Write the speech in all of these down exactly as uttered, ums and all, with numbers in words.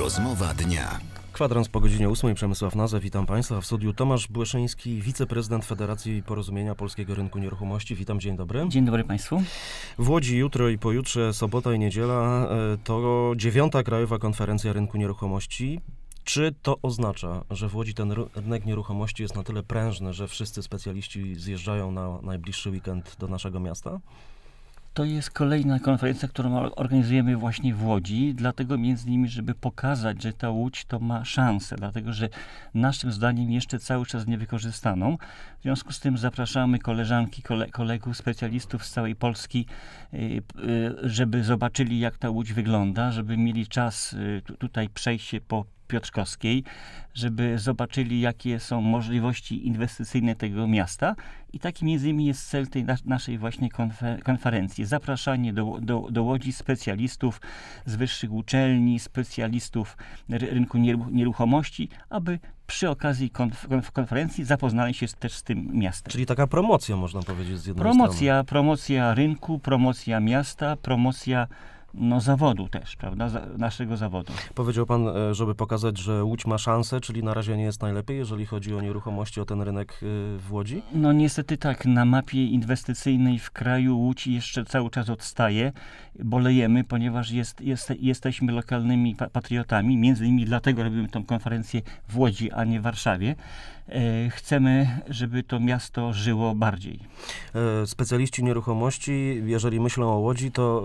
Rozmowa dnia. Kwadrans po godzinie ósmej. Przemysław Nazę, witam Państwa. W studiu Tomasz Błyszyński, wiceprezydent Federacji Porozumienia Polskiego Rynku Nieruchomości. Witam, dzień dobry. Dzień dobry Państwu. W Łodzi jutro i pojutrze, sobota i niedziela, to dziewiąta Krajowa Konferencja Rynku Nieruchomości. Czy to oznacza, że w Łodzi ten rynek nieruchomości jest na tyle prężny, że wszyscy specjaliści zjeżdżają na najbliższy weekend do naszego miasta? To jest kolejna konferencja, którą organizujemy właśnie w Łodzi, dlatego między innymi, żeby pokazać, że ta Łódź to ma szansę, dlatego że naszym zdaniem jeszcze cały czas nie wykorzystaną. W związku z tym zapraszamy koleżanki, kole, kolegów, specjalistów z całej Polski, żeby zobaczyli, jak ta Łódź wygląda, żeby mieli czas tutaj przejść się po Piotrkowskiej, żeby zobaczyli, jakie są możliwości inwestycyjne tego miasta. I taki między innymi jest cel tej naszej właśnie konfer- konferencji. Zapraszanie do, do, do Łodzi specjalistów z wyższych uczelni, specjalistów rynku nieruchomości, aby przy okazji konf- konferencji zapoznali się też z tym miastem. Czyli taka promocja, można powiedzieć, z jednej promocja, strony. Promocja rynku, promocja miasta, promocja no zawodu też, prawda, Za, naszego zawodu. Powiedział pan, żeby pokazać, że Łódź ma szansę, czyli na razie nie jest najlepiej, jeżeli chodzi o nieruchomości, o ten rynek w Łodzi? No niestety tak, na mapie inwestycyjnej w kraju Łódź jeszcze cały czas odstaje. Bolejemy, ponieważ jest, jest, jesteśmy lokalnymi patriotami, między innymi dlatego robimy tę konferencję w Łodzi, a nie w Warszawie. Chcemy, żeby to miasto żyło bardziej. Specjaliści nieruchomości, jeżeli myślą o Łodzi, to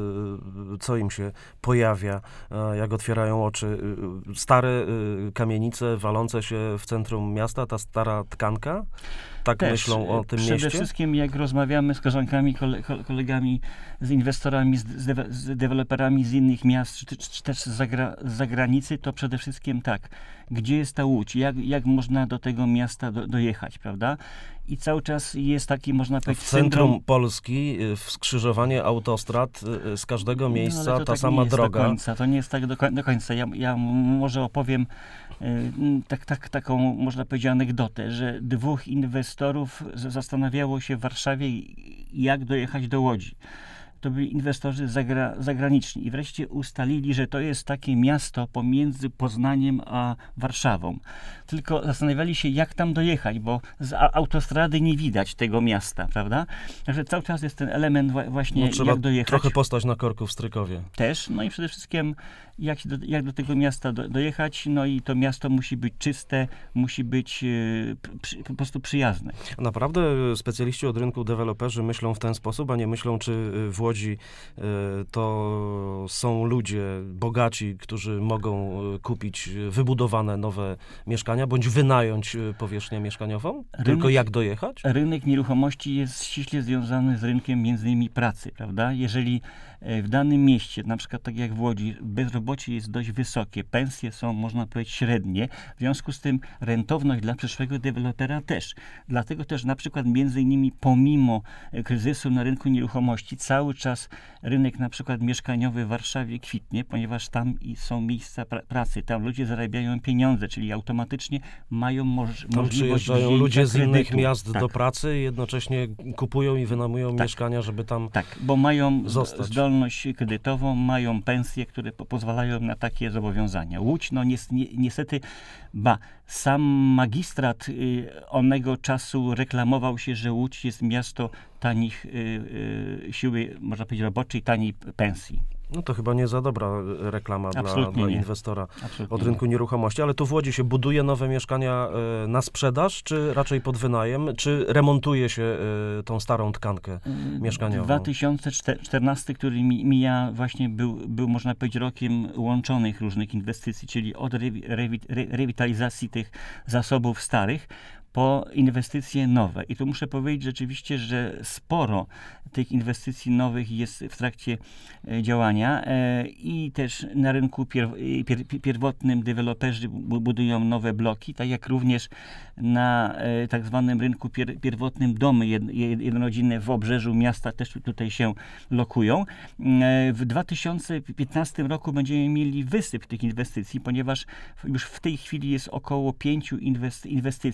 co im się pojawia, jak otwierają oczy? Stare kamienice walące się w centrum miasta, ta stara tkanka? Tak Też, myślą o tym przede mieście? Przede wszystkim jak rozmawiamy z koleżankami, kole, kolegami, z inwestorami, z, z, de, z deweloperami z innych miast, czy, czy też z, zagra, z zagranicy, to przede wszystkim tak, gdzie jest ta Łódź, jak, jak można do tego miasta do, dojechać, prawda? I cały czas jest taki, można powiedzieć, w centrum syndrom... Polski, w skrzyżowanie autostrad, z każdego miejsca no, ta tak sama nie jest droga. Do końca, to nie jest tak do, koń- do końca. Ja, ja może opowiem tak, tak, taką, można powiedzieć, anegdotę, że dwóch inwestorów zastanawiało się w Warszawie, jak dojechać do Łodzi. To byli inwestorzy zagra, zagraniczni i wreszcie ustalili, że to jest takie miasto pomiędzy Poznaniem a Warszawą. Tylko zastanawiali się, jak tam dojechać, bo z autostrady nie widać tego miasta, prawda? Także cały czas jest ten element właśnie, no, trzeba jak dojechać. Trochę postać na korku w Strykowie. Też, no i przede wszystkim jak do, jak do tego miasta do, dojechać, no i to miasto musi być czyste, musi być e, przy, po prostu przyjazne. Naprawdę specjaliści od rynku, deweloperzy myślą w ten sposób, a nie myślą, czy w Łodzi e, to są ludzie bogaci, którzy mogą kupić wybudowane nowe mieszkania, bądź wynająć powierzchnię mieszkaniową? Rynek, Tylko jak dojechać? Rynek nieruchomości jest ściśle związany z rynkiem między innymi pracy, prawda? Jeżeli w danym mieście, na przykład tak jak w Łodzi, bezrobocie jest dość wysokie, pensje są, można powiedzieć, średnie, w związku z tym rentowność dla przyszłego dewelopera też. Dlatego też na przykład między innymi pomimo kryzysu na rynku nieruchomości cały czas rynek na przykład mieszkaniowy w Warszawie kwitnie, ponieważ tam są miejsca pra- pracy, tam ludzie zarabiają pieniądze, czyli automatycznie mają moż- tam możliwość przyjeżdżają ludzie z kredytu. innych miast tak. do pracy i jednocześnie kupują i wynajmują tak. mieszkania, żeby tam Tak, bo mają zostać. zdolność kredytową, mają pensje, które po- pozwalają na takie zobowiązania. Łódź, no ni- ni- niestety, ba, sam magistrat y, onego czasu reklamował się, że Łódź jest miasto tanich y, y, siły, można powiedzieć, roboczej, taniej pensji. No to chyba nie za dobra reklama dla, dla inwestora Absolutnie od rynku nie. nieruchomości. Ale tu w Łodzi się buduje nowe mieszkania y, na sprzedaż, czy raczej pod wynajem, czy remontuje się y, tą starą tkankę mieszkaniową? dwa tysiące czternasty, który mija, właśnie był, był, można powiedzieć, rokiem łączonych różnych inwestycji, czyli od rewi- rewi- re- rewitalizacji tych zasobów starych po inwestycje nowe. I tu muszę powiedzieć rzeczywiście, że sporo tych inwestycji nowych jest w trakcie e, działania e, i też na rynku pier, pier, pierwotnym deweloperzy bu, budują nowe bloki, tak jak również na e, tak zwanym rynku pier, pierwotnym domy jed, jednorodzinne w obrzeżu miasta też tutaj się lokują. E, w dwa tysiące piętnastym roku będziemy mieli wysyp tych inwestycji, ponieważ już w tej chwili jest około pięciu inwest, inwestycji, gdzie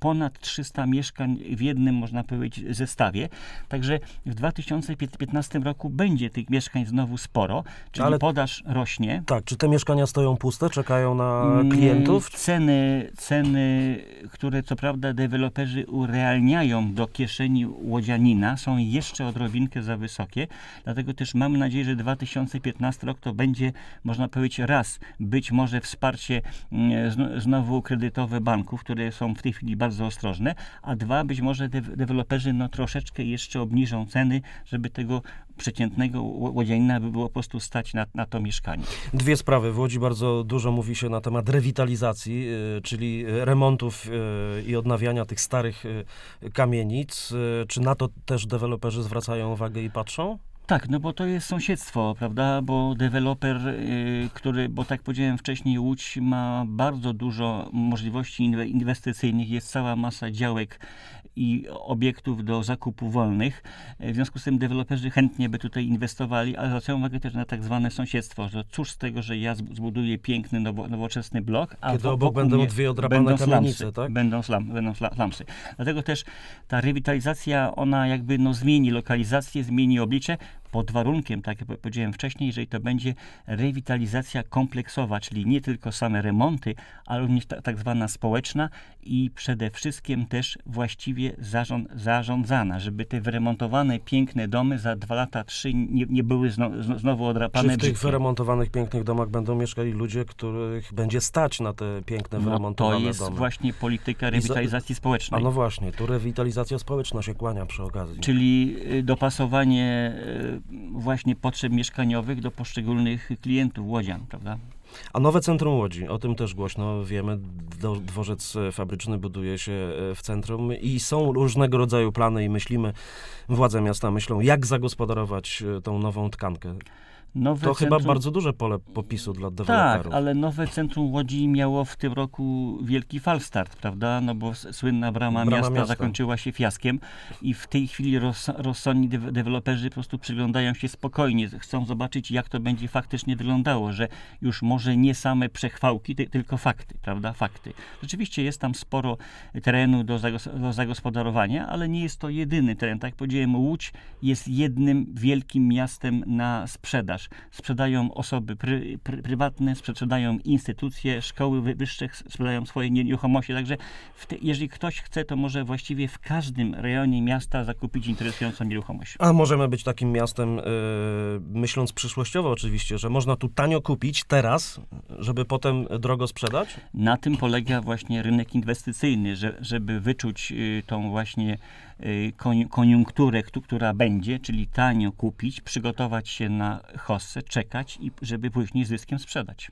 ponad trzysta mieszkań w jednym, można powiedzieć, zestawie. Także w dwa tysiące piętnastym roku będzie tych mieszkań znowu sporo, czyli Ale... podaż rośnie. Tak, czy te mieszkania stoją puste, czekają na klientów? Ceny, ceny, które co prawda deweloperzy urealniają do kieszeni łodzianina, są jeszcze odrobinkę za wysokie, dlatego też mam nadzieję, że dwa tysiące piętnasty rok to będzie, można powiedzieć, raz, być może wsparcie znowu kredytowe banków, które są w tej chwili bardzo ostrożne, a dwa, być może de- deweloperzy no, troszeczkę jeszcze obniżą ceny, żeby tego przeciętnego łodzianina by było po prostu stać na, na to mieszkanie. Dwie sprawy. W Łodzi bardzo dużo mówi się na temat rewitalizacji, yy, czyli remontów yy, i odnawiania tych starych yy, kamienic. Yy, czy na to też deweloperzy zwracają uwagę i patrzą? Tak, no bo to jest sąsiedztwo, prawda, bo deweloper, yy, który, bo tak powiedziałem wcześniej, Łódź ma bardzo dużo możliwości inwestycyjnych, jest cała masa działek i obiektów do zakupu wolnych. W związku z tym deweloperzy chętnie by tutaj inwestowali, ale zwracają uwagę też na tak zwane sąsiedztwo, że cóż z tego, że ja zbuduję piękny, nowo, nowoczesny blok, a kiedy obok będą dwie odrapane kamienice, tak? Będą, slam, będą slamsy. Dlatego też ta rewitalizacja, ona jakby no, zmieni lokalizację, zmieni oblicze, pod warunkiem, tak jak powiedziałem wcześniej, jeżeli to będzie rewitalizacja kompleksowa, czyli nie tylko same remonty, ale również ta, tak zwana społeczna i przede wszystkim też właściwie zarząd, zarządzana, żeby te wyremontowane, piękne domy za dwa lata, trzy nie, nie były znowu, znowu odrapane. Czy w tych brzydkie. wyremontowanych, pięknych domach będą mieszkali ludzie, których będzie stać na te piękne, no, wyremontowane domy? To jest domy. właśnie polityka rewitalizacji za... społecznej. A no właśnie, tu rewitalizacja społeczna się kłania przy okazji. Czyli dopasowanie właśnie potrzeb mieszkaniowych do poszczególnych klientów, łodzian, prawda? A nowe centrum Łodzi, o tym też głośno wiemy, dworzec fabryczny buduje się w centrum i są różnego rodzaju plany i myślimy, władze miasta myślą, jak zagospodarować tą nową tkankę. Nowe to centrum... chyba bardzo duże pole popisu dla deweloperów. Tak, ale nowe centrum Łodzi miało w tym roku wielki falstart, prawda? No bo słynna brama, brama miasta, miasta zakończyła się fiaskiem i w tej chwili roz, rozsądni de- deweloperzy po prostu przyglądają się spokojnie. Chcą zobaczyć, jak to będzie faktycznie wyglądało, że już może nie same przechwałki, ty, tylko fakty, prawda? Fakty. Rzeczywiście jest tam sporo terenu do, zagos- do zagospodarowania, ale nie jest to jedyny teren. Tak jak powiedziałem, Łódź jest jednym wielkim miastem na sprzedaż. Sprzedają osoby pry, pry, prywatne, sprzedają instytucje, szkoły wyższe sprzedają swoje nieruchomości, także te, jeżeli ktoś chce, to może właściwie w każdym rejonie miasta zakupić interesującą nieruchomość. A możemy być takim miastem, yy, myśląc przyszłościowo oczywiście, że można tu tanio kupić teraz, żeby potem drogo sprzedać? Na tym polega właśnie rynek inwestycyjny, że, żeby wyczuć yy, tą właśnie koniunkturę, która będzie, czyli tanio kupić, przygotować się na hossę, czekać i żeby później z zyskiem sprzedać.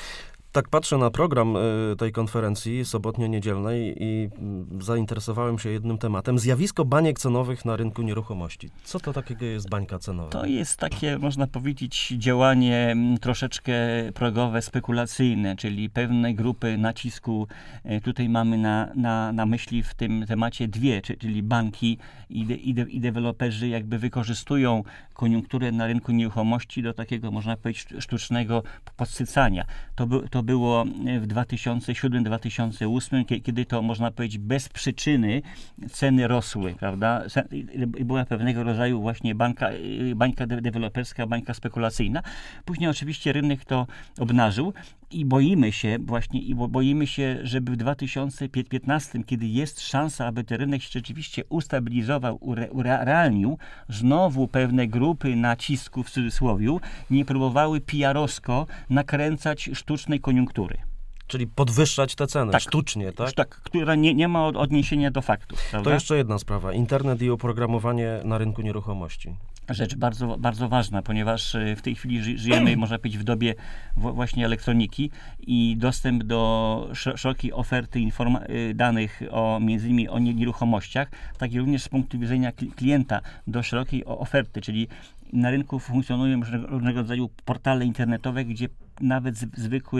Tak patrzę na program tej konferencji sobotnio-niedzielnej i zainteresowałem się jednym tematem. Zjawisko baniek cenowych na rynku nieruchomości. Co to takiego jest bańka cenowa? To jest takie, można powiedzieć, działanie troszeczkę progowe, spekulacyjne, czyli pewne grupy nacisku. Tutaj mamy na, na, na myśli w tym temacie dwie, czyli banki i, de, i, de, i deweloperzy jakby wykorzystują koniunkturę na rynku nieruchomości do takiego, można powiedzieć, sztucznego podsycania. To, by, to było w dwa tysiące siódmym do dwa tysiące ósmym, kiedy to, można powiedzieć, bez przyczyny ceny rosły, prawda? I była pewnego rodzaju właśnie banka, bańka deweloperska, bańka spekulacyjna. Później oczywiście rynek to obnażył i boimy się właśnie, i boimy się, żeby w dwa tysiące piętnastym, kiedy jest szansa, aby ten rynek się rzeczywiście ustabilizował, ure, urealnił, znowu pewne grupy nacisku w cudzysłowiu nie próbowały P R owsko nakręcać sztucznej koniunktury. Czyli podwyższać te ceny tak, sztucznie, tak? Tak, która nie, nie ma odniesienia do faktów. Prawda? To jeszcze jedna sprawa. Internet i oprogramowanie na rynku nieruchomości. Rzecz bardzo, bardzo ważna, ponieważ w tej chwili żyjemy, można powiedzieć, w dobie właśnie elektroniki i dostęp do szerokiej oferty informa- danych o, między innymi o nieruchomościach, tak i również z punktu widzenia klienta do szerokiej oferty, czyli na rynku funkcjonują różnego rodzaju portale internetowe, gdzie nawet zwykły,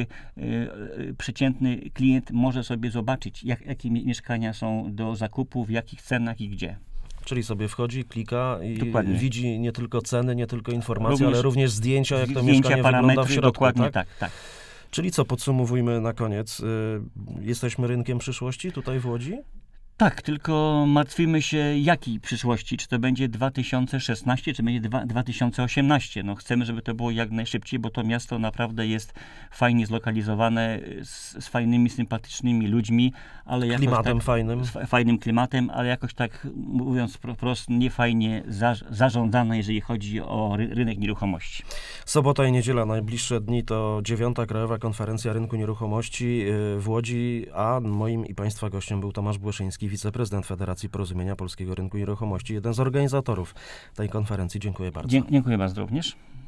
y, przeciętny klient może sobie zobaczyć, jak, jakie mieszkania są do zakupu, w jakich cenach i gdzie. Czyli sobie wchodzi, klika i dokładnie. Widzi nie tylko ceny, nie tylko informacje, również ale również zdjęcia, jak to zdjęcia, mieszkanie wygląda w środku. Dokładnie tak? tak, tak. Czyli co, podsumowujmy na koniec. Jesteśmy rynkiem przyszłości tutaj w Łodzi? Tak, tylko martwimy się jakiej przyszłości, czy to będzie dwa tysiące szesnaście, czy będzie dwa tysiące osiemnaście. No chcemy, żeby to było jak najszybciej, bo to miasto naprawdę jest fajnie zlokalizowane, z, z fajnymi, sympatycznymi ludźmi, ale jakoś Klimatem tak, fajnym. z fajnym klimatem, ale jakoś tak, mówiąc wprost, niefajnie za, zarządzane, jeżeli chodzi o ry, rynek nieruchomości. Sobota i niedziela, najbliższe dni to dziewiąta Krajowa Konferencja Rynku Nieruchomości w Łodzi, a moim i Państwa gościem był Tomasz Błeszyński, wiceprezydent Federacji Porozumienia Polskiego Rynku Nieruchomości, jeden z organizatorów tej konferencji. Dziękuję bardzo. Dzie- dziękuję bardzo również.